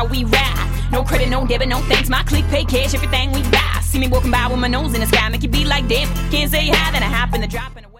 how we ride. No credit, no debit, no thanks. My click pay cash, everything we buy. See me walking by with my nose in the sky, make you be like, damn, can't say hi, then I hop in the drop and